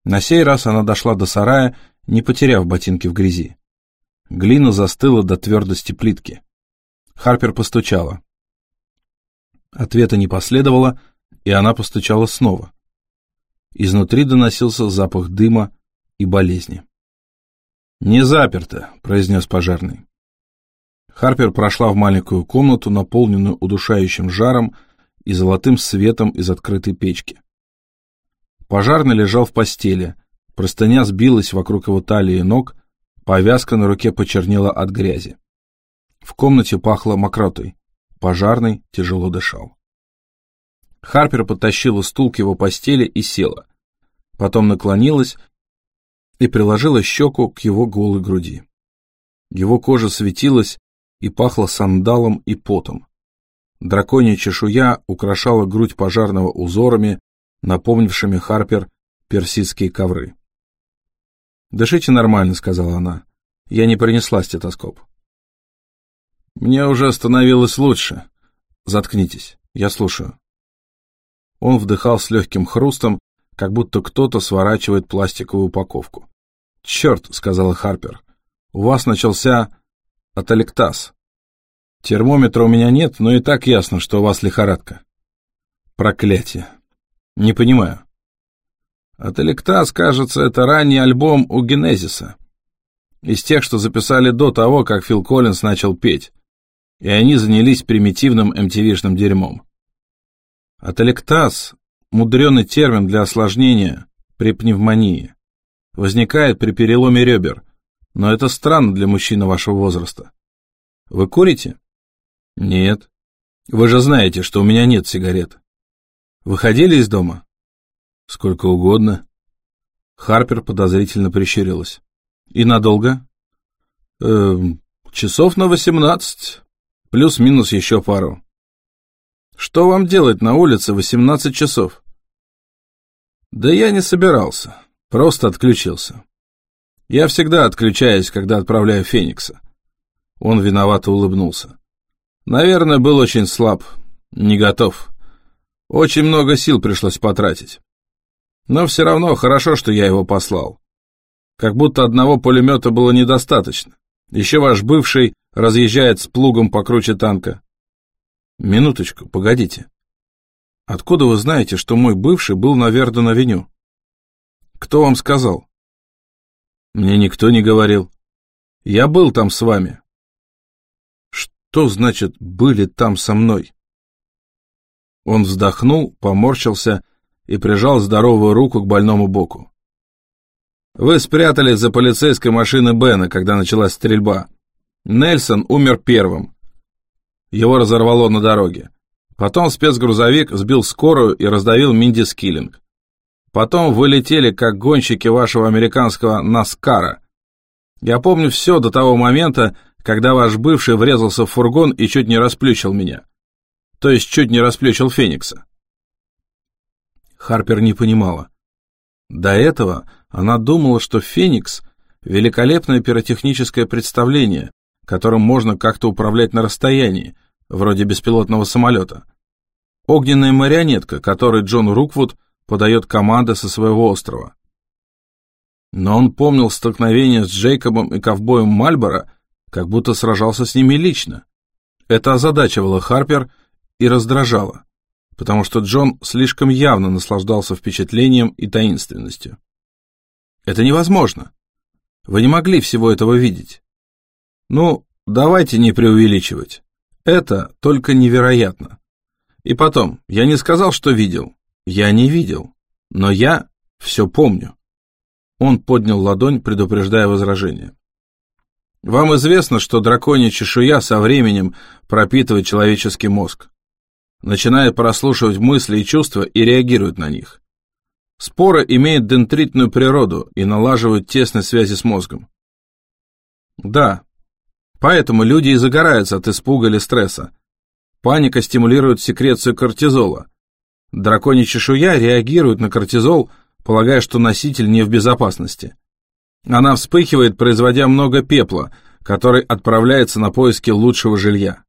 На сей раз она дошла до сарая, не потеряв ботинки в грязи. Глина застыла до твердости плитки. Харпер постучала. Ответа не последовало, и она постучала снова. Изнутри доносился запах дыма и болезни. «Не заперто», — произнес пожарный. Харпер прошла в маленькую комнату, наполненную удушающим жаром и золотым светом из открытой печки. Пожарный лежал в постели, простыня сбилась вокруг его талии и ног, повязка на руке почернела от грязи. В комнате пахло мокротой, пожарный тяжело дышал. Харпер подтащила стул к его постели и села, потом наклонилась и приложила щеку к его голой груди. Его кожа светилась и пахла сандалом и потом. Драконья чешуя украшала грудь пожарного узорами, напомнившими Харпер персидские ковры. «Дышите нормально», — сказала она. «Я не принесла стетоскоп». «Мне уже становилось лучше. Заткнитесь, я слушаю». Он вдыхал с легким хрустом, как будто кто-то сворачивает пластиковую упаковку. «Черт», — сказала Харпер, — «у вас начался аталектаз. Термометра у меня нет, но и так ясно, что у вас лихорадка». «Проклятие. Не понимаю». «Аталектаз, кажется, это ранний альбом у Генезиса. Из тех, что записали до того, как Фил Коллинз начал петь. И они занялись примитивным MTV-шным дерьмом. Аталектаз – мудреный термин для осложнения при пневмонии. Возникает при переломе ребер, но это странно для мужчины вашего возраста. Вы курите? Нет. Вы же знаете, что у меня нет сигарет. Выходили из дома? Сколько угодно. Харпер подозрительно прищурилась. И надолго? Часов на 18, плюс-минус еще пару. Что вам делать на улице 18 часов? Да я не собирался, просто отключился. Я всегда отключаюсь, когда отправляю Феникса. Он виновато улыбнулся. Наверное, был очень слаб, не готов. Очень много сил пришлось потратить. Но все равно хорошо, что я его послал. Как будто одного пулемета было недостаточно. Еще ваш бывший разъезжает с плугом покруче танка. Минуточку, погодите. Откуда вы знаете, что мой бывший был на Верден-авеню? Кто вам сказал? Мне никто не говорил. Я был там с вами. Что значит «были там со мной»? Он вздохнул, поморщился и прижал здоровую руку к больному боку. Вы спрятались за полицейской машиной Бена, когда началась стрельба. Нельсон умер первым. Его разорвало на дороге. Потом спецгрузовик сбил скорую и раздавил Минди Скиллинг. Потом вы летели, как гонщики вашего американского Наскара. Я помню все до того момента, когда ваш бывший врезался в фургон и чуть не расплющил меня. То есть чуть не расплющил Феникса. Харпер не понимала. До этого она думала, что Феникс — великолепное пиротехническое представление, которым можно как-то управлять на расстоянии, вроде беспилотного самолета. Огненная марионетка, которой Джон Руквуд подает команды со своего острова. Но он помнил столкновение с Джейкобом и ковбоем Мальборо, как будто сражался с ними лично. Это озадачивало Харпер и раздражало, потому что Джон слишком явно наслаждался впечатлением и таинственностью. Это невозможно. Вы не могли всего этого видеть. Ну, давайте не преувеличивать. Это только невероятно. И потом, я не сказал, что видел. Я не видел. Но я все помню. Он поднял ладонь, предупреждая возражение. Вам известно, что драконья чешуя со временем пропитывает человеческий мозг. Начинает прослушивать мысли и чувства и реагирует на них. Спора имеет дендритную природу и налаживает тесные связи с мозгом. Да, поэтому люди и загораются от испуга или стресса. Паника стимулирует секрецию кортизола. Драконья чешуя реагирует на кортизол, полагая, что носитель не в безопасности. Она вспыхивает, производя много пепла, который отправляется на поиски лучшего жилья.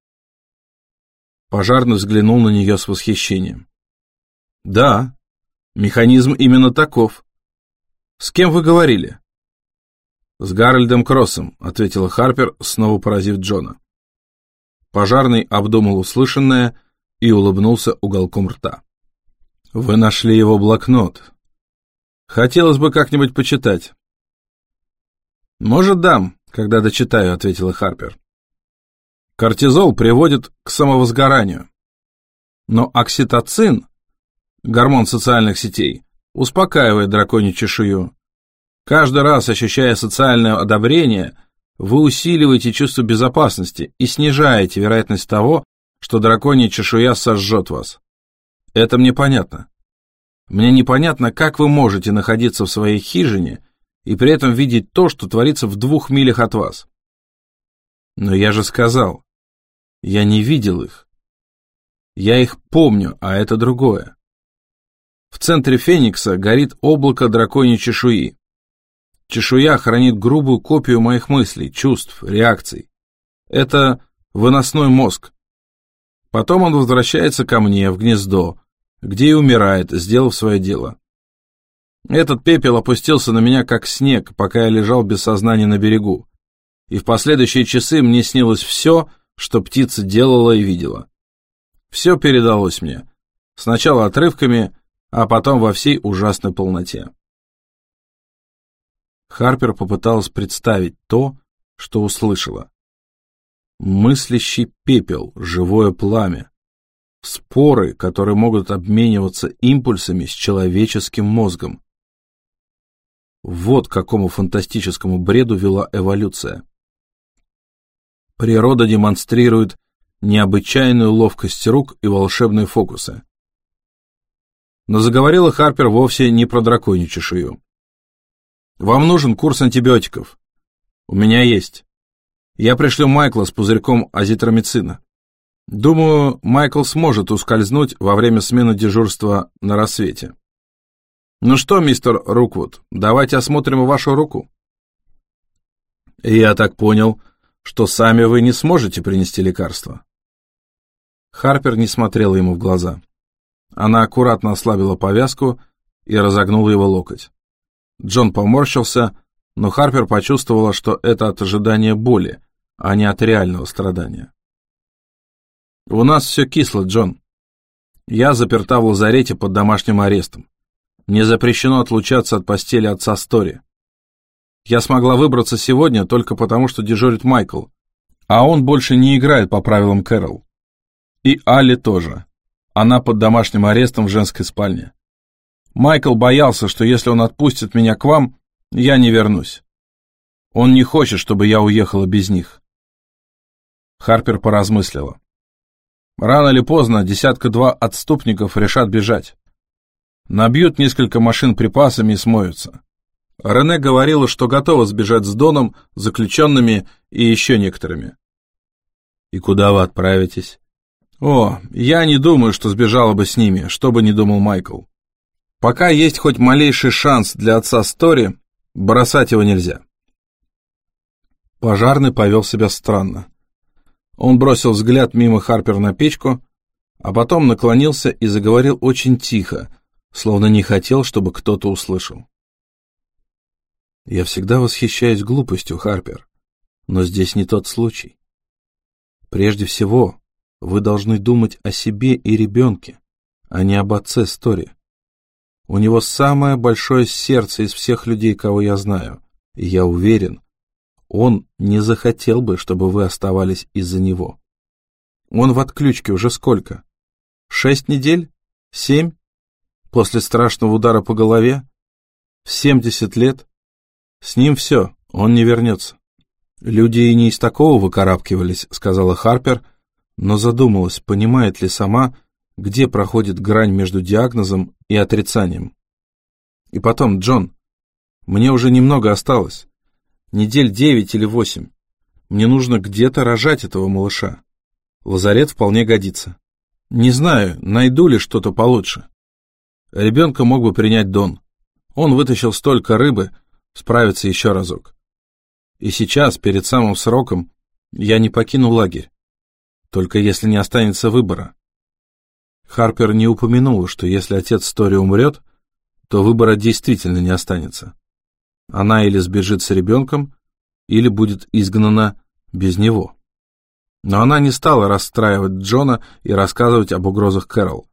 Пожарный взглянул на нее с восхищением. Да, механизм именно таков. «С кем вы говорили?» «С Гарольдом Кроссом», — ответила Харпер, снова поразив Джона. Пожарный обдумал услышанное и улыбнулся уголком рта. «Вы нашли его блокнот. Хотелось бы как-нибудь почитать». «Может, дам, когда дочитаю», — ответила Харпер. «Кортизол приводит к самовозгоранию. Но окситоцин, гормон социальных сетей, успокаивает драконью чешую. Каждый раз, ощущая социальное одобрение, вы усиливаете чувство безопасности и снижаете вероятность того, что драконья чешуя сожжет вас. Это мне понятно. Мне непонятно, как вы можете находиться в своей хижине и при этом видеть то, что творится в 2 милях от вас. Но я же сказал, я не видел их. Я их помню, а это другое. В центре Феникса горит облако драконьей чешуи. Чешуя хранит грубую копию моих мыслей, чувств, реакций. Это выносной мозг. Потом он возвращается ко мне, в гнездо, где и умирает, сделав свое дело. Этот пепел опустился на меня, как снег, пока я лежал без сознания на берегу. И в последующие часы мне снилось все, что птица делала и видела. Все передалось мне. Сначала отрывками, а потом во всей ужасной полноте. Харпер попыталась представить то, что услышала. Мыслящий пепел, живое пламя. Споры, которые могут обмениваться импульсами с человеческим мозгом. Вот к какому фантастическому бреду вела эволюция. Природа демонстрирует необычайную ловкость рук и волшебные фокусы. Но заговорила Харпер вовсе не про драконью чешую. «Вам нужен курс антибиотиков. У меня есть. Я пришлю Майкла с пузырьком азитромицина. Думаю, Майкл сможет ускользнуть во время смены дежурства на рассвете. Ну что, мистер Руквуд, давайте осмотрим вашу руку». «Я так понял, что сами вы не сможете принести лекарство». Харпер не смотрела ему в глаза. Она аккуратно ослабила повязку и разогнула его локоть. Джон поморщился, но Харпер почувствовала, что это от ожидания боли, а не от реального страдания. «У нас все кисло, Джон. Я заперта в лазарете под домашним арестом. Мне запрещено отлучаться от постели отца Стори. Я смогла выбраться сегодня только потому, что дежурит Майкл, а он больше не играет по правилам Кэрол. И Алли тоже. Она под домашним арестом в женской спальне. Майкл боялся, что если он отпустит меня к вам, я не вернусь. Он не хочет, чтобы я уехала без них». Харпер поразмыслила. Рано или поздно 1-2 отступников решат бежать. Набьют несколько машин припасами и смоются. Рене говорила, что готова сбежать с Доном, заключенными и еще некоторыми. «И куда вы отправитесь?» «О, я не думаю, что сбежала бы с ними, что бы ни думал Майкл. Пока есть хоть малейший шанс для отца Стори, бросать его нельзя». Пожарный повел себя странно. Он бросил взгляд мимо Харпер на печку, а потом наклонился и заговорил очень тихо, словно не хотел, чтобы кто-то услышал. «Я всегда восхищаюсь глупостью, Харпер, но здесь не тот случай. Прежде всего, вы должны думать о себе и ребенке, а не об отце Стори. У него самое большое сердце из всех людей, кого я знаю, и я уверен, он не захотел бы, чтобы вы оставались из-за него. Он в отключке уже сколько? 6 недель? 7? После страшного удара по голове? В 70 лет? С ним все, он не вернется». «Люди и не из такого выкарабкивались», — сказала Харпер, но задумалась, понимает ли сама, где проходит грань между диагнозом и отрицанием. «И потом, Джон, мне уже немного осталось. Недель 9 или 8. Мне нужно где-то рожать этого малыша. Лазарет вполне годится. Не знаю, найду ли что-то получше. Ребенка мог бы принять Дон. Он вытащил столько рыбы, справится еще разок. И сейчас, перед самым сроком, я не покину лагерь. Только если не останется выбора». Харпер не упомянула, что если отец Стори умрет, то выбора действительно не останется. Она или сбежит с ребенком, или будет изгнана без него. Но она не стала расстраивать Джона и рассказывать об угрозах Кэрол.